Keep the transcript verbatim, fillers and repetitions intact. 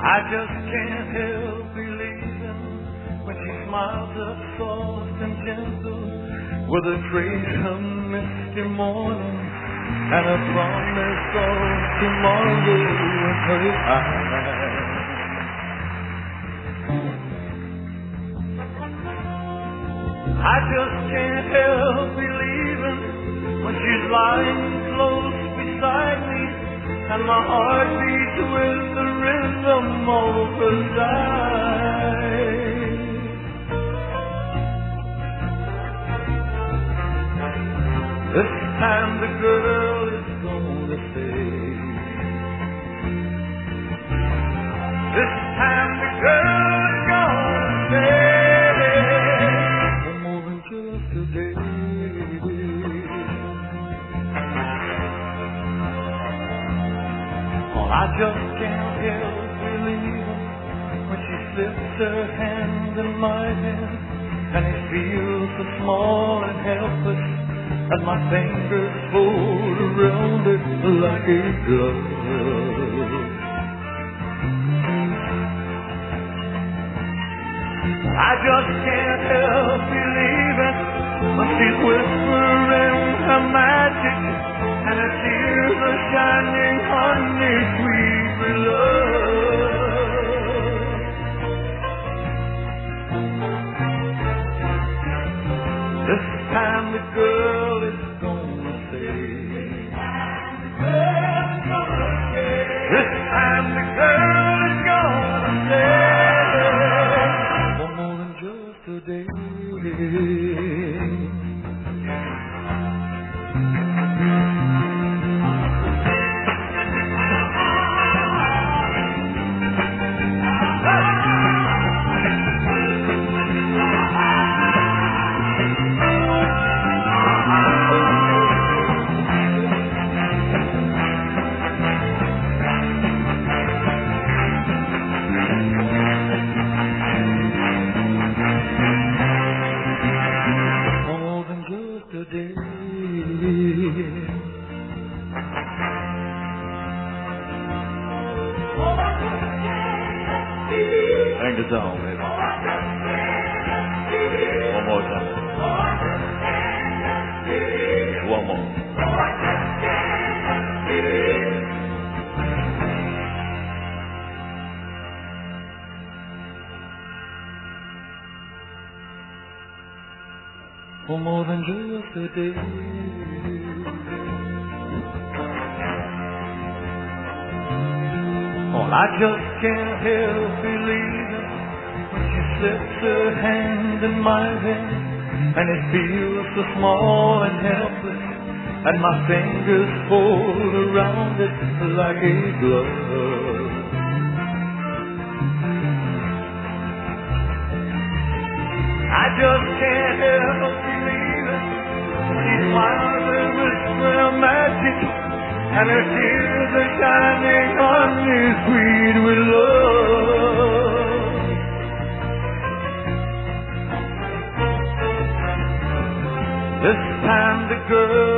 I just can't help believing when she smiles up soft and gentle with a trace of misty morning and a promise of tomorrow in her eyes. I just can't help believing when she's lying close beside me and my heart beats with the rhythm of her sighs. This time the girl is gonna stay. This time the girl is gonna stay for more than just a day. Oh, I just can't help believing when she slips her hand in my hand and it feels so small and helpless and my fingers fold around it like a glove. I just can't help believing when she's whispering her magic and her tears are shining on this sweet love. This time the girl is gonna say. This time the girl is gonna stay for more than just a day. Bring the song, baby. One more time. One more. For more than just a day. Oh, I just can't help believing when she slips her hand in my hand and it feels so small and helpless and my fingers fold around it like a glove. I just can't help believing she smiles and whispers magic and her tears are shining on me sweet with love. This time the girl